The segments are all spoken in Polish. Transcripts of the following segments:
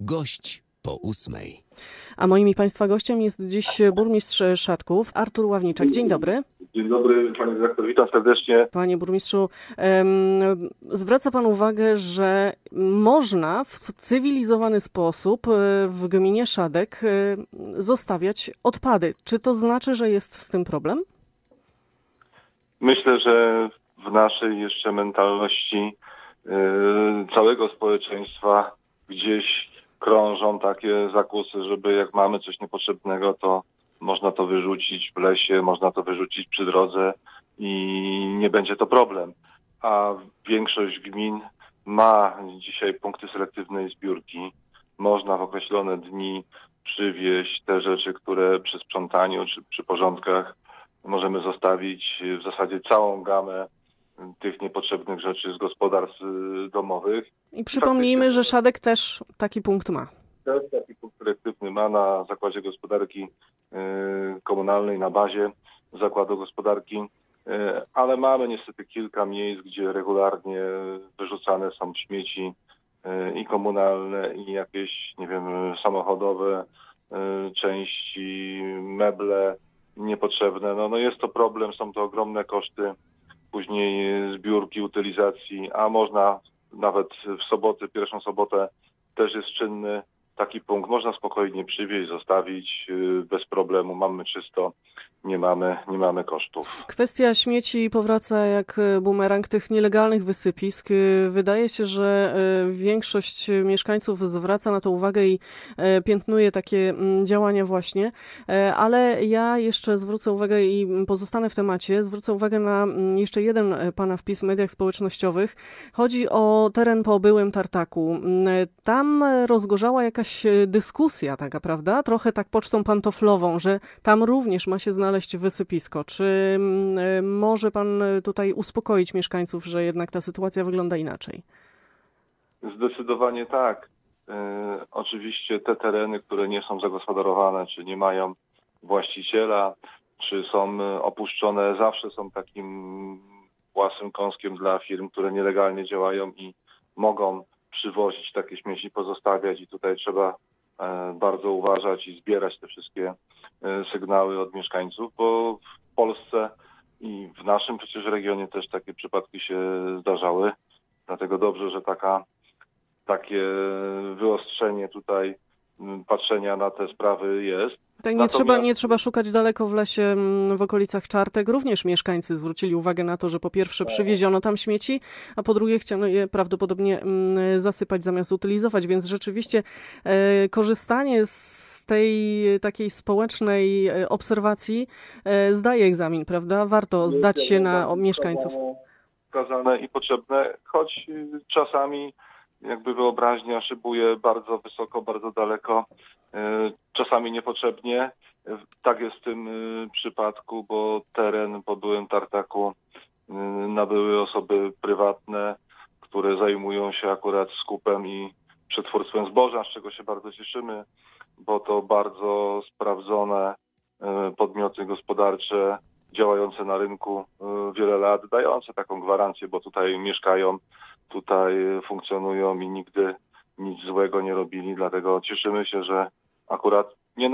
Gość po 8. A moim i Państwa gościem jest dziś burmistrz Szatków, Artur Ławniczak. Dzień dobry. Dzień dobry, panie dyrektor, witam serdecznie. Panie burmistrzu, zwraca pan uwagę, że można w cywilizowany sposób w gminie Szadek zostawiać odpady. Czy to znaczy, że jest z tym problem? Myślę, że w naszej jeszcze mentalności całego społeczeństwa gdzieś krążą takie zakusy, żeby jak mamy coś niepotrzebnego, to można to wyrzucić w lesie, można to wyrzucić przy drodze i nie będzie to problem. A większość gmin ma dzisiaj punkty selektywnej zbiórki. Można w określone dni przywieźć te rzeczy, które przy sprzątaniu czy przy porządkach możemy zostawić w zasadzie całą gamę tych niepotrzebnych rzeczy z gospodarstw domowych. I przypomnijmy, że Szadek też taki punkt ma. Też taki punkt selektywny ma na Zakładzie Gospodarki Komunalnej, na bazie Zakładu Gospodarki, ale mamy niestety kilka miejsc, gdzie regularnie wyrzucane są śmieci i komunalne, i jakieś, nie wiem, samochodowe części, meble niepotrzebne. No jest to problem, są to ogromne koszty później zbiórki, utylizacji, a można nawet w sobotę, pierwszą sobotę też jest czynny taki punkt. Można spokojnie przywieźć, zostawić bez problemu. Mamy czysto, nie mamy kosztów. Kwestia śmieci powraca jak bumerang tych nielegalnych wysypisk. Wydaje się, że większość mieszkańców zwraca na to uwagę i piętnuje takie działania właśnie, ale ja jeszcze zwrócę uwagę i pozostanę w temacie. Zwrócę uwagę na jeszcze jeden pana wpis w mediach społecznościowych. Chodzi o teren po byłym tartaku. Tam rozgorzała jakaś dyskusja taka, prawda? Trochę tak pocztą pantoflową, że tam również ma się znaleźć wysypisko. Czy może pan tutaj uspokoić mieszkańców, że jednak ta sytuacja wygląda inaczej? Zdecydowanie tak. Oczywiście te tereny, które nie są zagospodarowane, czy nie mają właściciela, czy są opuszczone, zawsze są takim łasym kąskiem dla firm, które nielegalnie działają i mogą przywozić takie śmieci, pozostawiać, i tutaj trzeba bardzo uważać i zbierać te wszystkie sygnały od mieszkańców, bo w Polsce i w naszym przecież regionie też takie przypadki się zdarzały. Dlatego dobrze, że takie wyostrzenie tutaj patrzenia na te sprawy jest. Tak, nie trzeba szukać daleko w lesie, w okolicach Czartek. Również mieszkańcy zwrócili uwagę na to, że po pierwsze przywieziono tam śmieci, a po drugie chciano je prawdopodobnie zasypać zamiast utylizować, więc rzeczywiście korzystanie z tej takiej społecznej obserwacji zdaje egzamin, prawda? Warto zdać się na mieszkańców. Wskazane i potrzebne, choć czasami jakby wyobraźnia szybuje bardzo wysoko, bardzo daleko, czasami niepotrzebnie. Tak jest w tym przypadku, bo teren po byłym tartaku nabyły osoby prywatne, które zajmują się akurat skupem i przetwórstwem zboża, z czego się bardzo cieszymy, bo to bardzo sprawdzone podmioty gospodarcze, działające na rynku wiele lat, dające taką gwarancję, bo tutaj mieszkają, tutaj funkcjonują i nigdy nic złego nie robili, dlatego cieszymy się, że akurat nie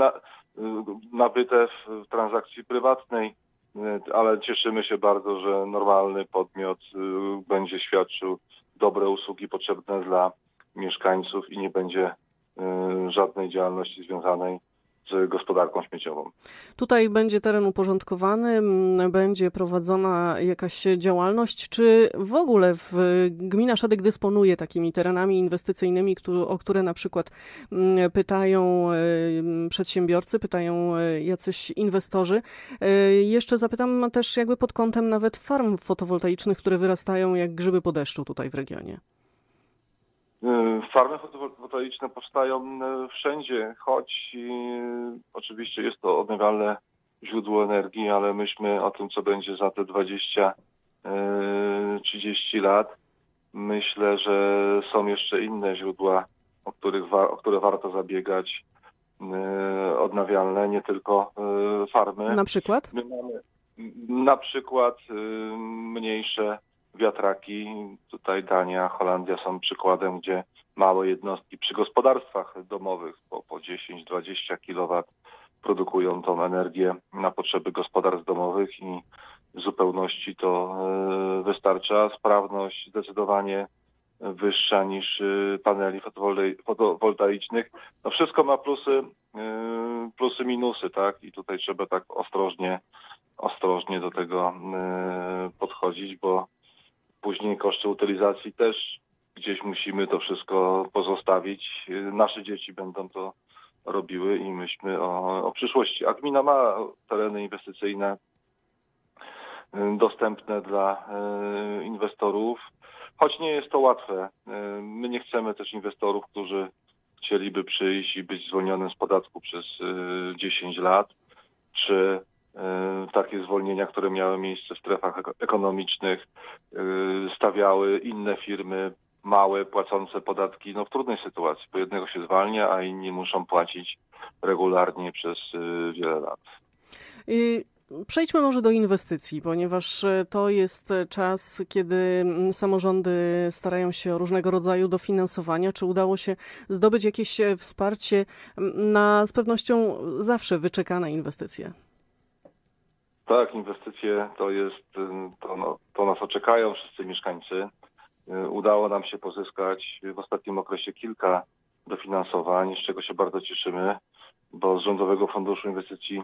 nabyte w transakcji prywatnej, ale cieszymy się bardzo, że normalny podmiot będzie świadczył dobre usługi potrzebne dla mieszkańców i nie będzie żadnej działalności związanej z gospodarką śmieciową. Tutaj będzie teren uporządkowany, będzie prowadzona jakaś działalność. Czy w ogóle gmina Szadek dysponuje takimi terenami inwestycyjnymi, o które na przykład pytają przedsiębiorcy, pytają jacyś inwestorzy? Jeszcze zapytam też jakby pod kątem nawet farm fotowoltaicznych, które wyrastają jak grzyby po deszczu tutaj w regionie. Farmy fotowoltaiczne powstają wszędzie, choć oczywiście jest to odnawialne źródło energii, ale myślmy o tym, co będzie za te 20-30 lat. Myślę, że są jeszcze inne źródła, o które warto zabiegać, odnawialne, nie tylko farmy. Na przykład? My mamy na przykład mniejsze wiatraki. Tutaj Dania, Holandia są przykładem, gdzie małe jednostki przy gospodarstwach domowych po 10-20 kW produkują tą energię na potrzeby gospodarstw domowych i w zupełności to wystarcza. Sprawność zdecydowanie wyższa niż paneli fotowoltaicznych. No wszystko ma plusy, minusy, tak? I tutaj trzeba tak ostrożnie do tego podchodzić, bo później koszty utylizacji też gdzieś musimy to wszystko pozostawić. Nasze dzieci będą to robiły i myślmy o przyszłości. A gmina ma tereny inwestycyjne dostępne dla inwestorów, choć nie jest to łatwe. My nie chcemy też inwestorów, którzy chcieliby przyjść i być zwolnionym z podatku przez 10 lat, czy takie zwolnienia, które miały miejsce w strefach ekonomicznych, stawiały inne firmy małe, płacące podatki w trudnej sytuacji, bo jednego się zwalnia, a inni muszą płacić regularnie przez wiele lat. Przejdźmy może do inwestycji, ponieważ to jest czas, kiedy samorządy starają się o różnego rodzaju dofinansowania. Czy udało się zdobyć jakieś wsparcie na z pewnością zawsze wyczekane inwestycje? Tak, inwestycje to nas oczekają wszyscy mieszkańcy. Udało nam się pozyskać w ostatnim okresie kilka dofinansowań, z czego się bardzo cieszymy, bo z Rządowego Funduszu Inwestycji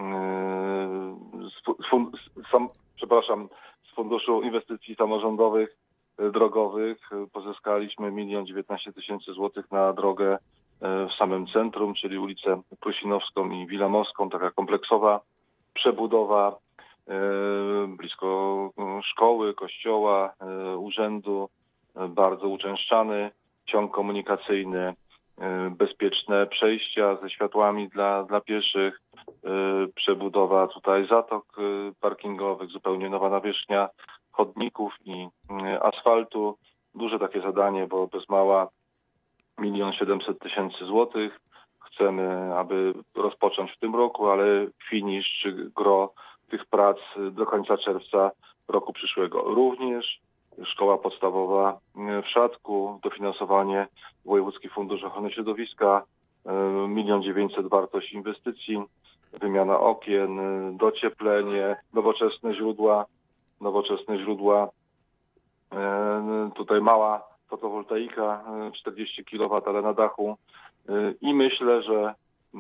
z Funduszu Inwestycji Samorządowych Drogowych pozyskaliśmy 1 019 000 złotych na drogę w samym centrum, czyli ulicę Prusinowską i Wilamowską, taka kompleksowa przebudowa blisko szkoły, kościoła, urzędu, bardzo uczęszczany ciąg komunikacyjny, bezpieczne przejścia ze światłami dla pieszych, przebudowa tutaj zatok parkingowych, zupełnie nowa nawierzchnia chodników i asfaltu. Duże takie zadanie, bo bez mała 1 700 000 złotych. Chcemy, aby rozpocząć w tym roku, ale finisz czy gro tych prac do końca czerwca roku przyszłego. Również szkoła podstawowa w Szatku, dofinansowanie Wojewódzki Fundusz Ochrony Środowiska, 1 900 000 wartość inwestycji, wymiana okien, docieplenie, nowoczesne źródła. Tutaj mała fotowoltaika, 40 kW, ale na dachu. I myślę, że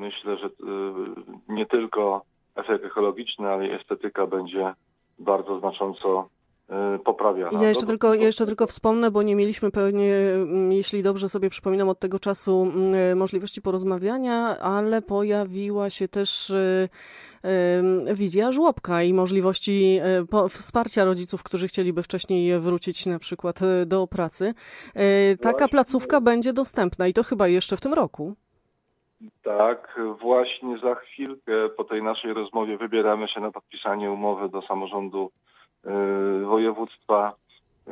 nie tylko efekt ekologiczny, ale i estetyka będzie bardzo znacząco poprawiana. Ja jeszcze tylko wspomnę, bo nie mieliśmy pewnie, jeśli dobrze sobie przypominam, od tego czasu możliwości porozmawiania, ale pojawiła się też wizja żłobka i możliwości wsparcia rodziców, którzy chcieliby wcześniej wrócić na przykład do pracy. Taka placówka będzie dostępna i to chyba jeszcze w tym roku. Tak, właśnie za chwilkę po tej naszej rozmowie wybieramy się na podpisanie umowy do samorządu województwa.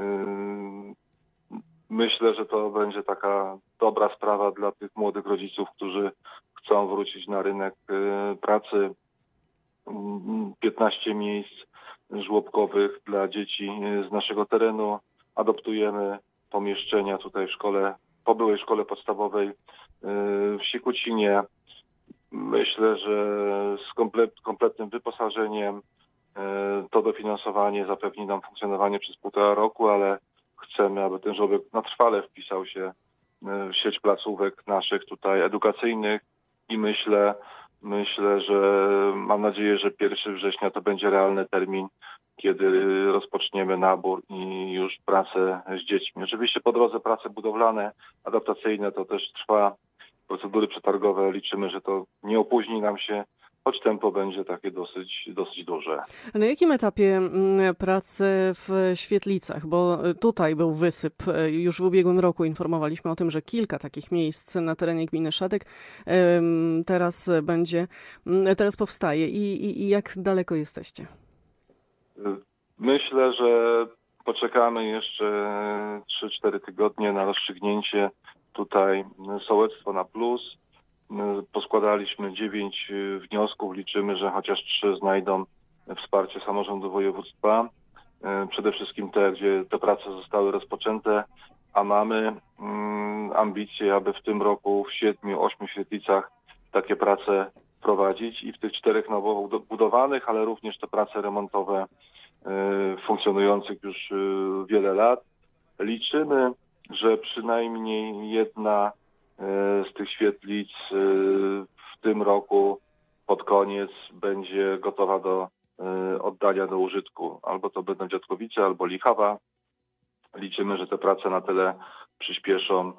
Myślę, że to będzie taka dobra sprawa dla tych młodych rodziców, którzy chcą wrócić na rynek pracy. 15 miejsc żłobkowych dla dzieci z naszego terenu. Adoptujemy pomieszczenia tutaj po byłej szkole podstawowej w Sikucinie. Myślę, że z kompletnym wyposażeniem to dofinansowanie zapewni nam funkcjonowanie przez 1,5 roku, ale chcemy, aby ten żłobek na trwale wpisał się w sieć placówek naszych tutaj edukacyjnych i mam nadzieję, że 1 września to będzie realny termin, kiedy rozpoczniemy nabór i już pracę z dziećmi. Oczywiście po drodze prace budowlane, adaptacyjne to też trwa, procedury przetargowe. Liczymy, że to nie opóźni nam się, choć tempo będzie takie dosyć duże. A na jakim etapie pracy w Świetlicach? Bo tutaj był wysyp. Już w ubiegłym roku informowaliśmy o tym, że kilka takich miejsc na terenie gminy Szatek teraz powstaje. I jak daleko jesteście? Myślę, że poczekamy jeszcze 3-4 tygodnie na rozstrzygnięcie tutaj sołectwo na plus. Poskładaliśmy 9 wniosków. Liczymy, że chociaż 3 znajdą wsparcie samorządu województwa. przede wszystkim te, gdzie te prace zostały rozpoczęte, a mamy ambicje, aby w tym roku w 7-8 świetlicach takie prace prowadzić i w tych 4 nowo budowanych, ale również te prace remontowe funkcjonujących już wiele lat. Liczymy, że przynajmniej jedna z tych świetlic w tym roku pod koniec będzie gotowa do oddania do użytku. Albo to będą Dziadkowice, albo Lichawa. Liczymy, że te prace na tyle przyspieszą.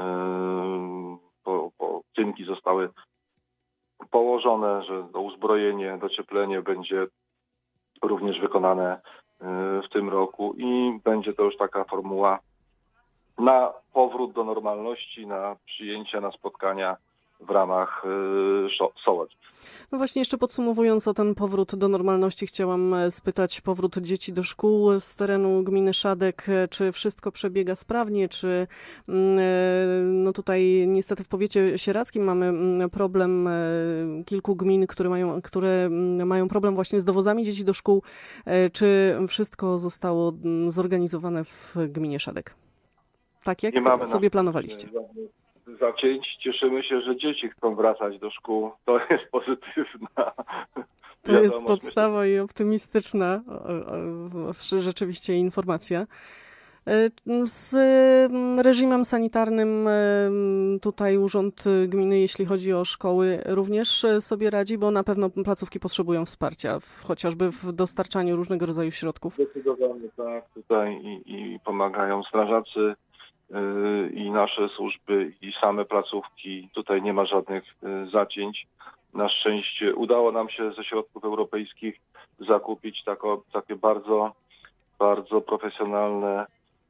Tynki zostały położone, że to uzbrojenie, docieplenie będzie również wykonane w tym roku i będzie to już taka formuła na powrót do normalności, na przyjęcia, na spotkania w ramach sołectw. No właśnie, jeszcze podsumowując o ten powrót do normalności, chciałam spytać, powrót dzieci do szkół z terenu gminy Szadek, czy wszystko przebiega sprawnie, czy no tutaj niestety w powiecie sieradzkim mamy problem kilku gmin, które mają problem właśnie z dowozami dzieci do szkół, czy wszystko zostało zorganizowane w gminie Szadek? Tak jak sobie planowaliście? Zacięć. Cieszymy się, że dzieci chcą wracać do szkół. To jest pozytywna To jest podstawa i optymistyczna rzeczywiście informacja. Z reżimem sanitarnym tutaj Urząd Gminy, jeśli chodzi o szkoły, również sobie radzi, bo na pewno placówki potrzebują wsparcia, chociażby w dostarczaniu różnego rodzaju środków. Zdecydowanie tak. Tutaj i pomagają strażacy, i nasze służby, i same placówki. Tutaj nie ma żadnych zacięć. Na szczęście udało nam się ze środków europejskich zakupić takie bardzo, bardzo profesjonalne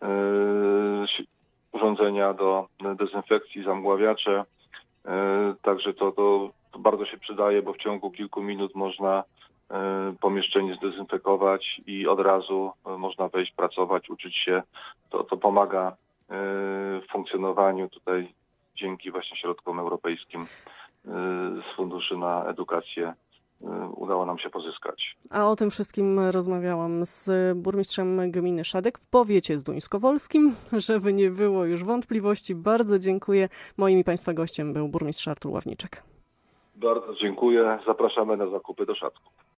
urządzenia do dezynfekcji, zamgławiacze. Także to bardzo się przydaje, bo w ciągu kilku minut można pomieszczenie zdezynfekować i od razu można wejść, pracować, uczyć się. To pomaga w funkcjonowaniu tutaj dzięki właśnie środkom europejskim z funduszy na edukację udało nam się pozyskać. A o tym wszystkim rozmawiałam z burmistrzem gminy Szadek w powiecie zduńskowolskim, żeby nie było już wątpliwości. Bardzo dziękuję. Moim i Państwa gościem był burmistrz Artur Ławniczek. Bardzo dziękuję. Zapraszamy na zakupy do Szadków.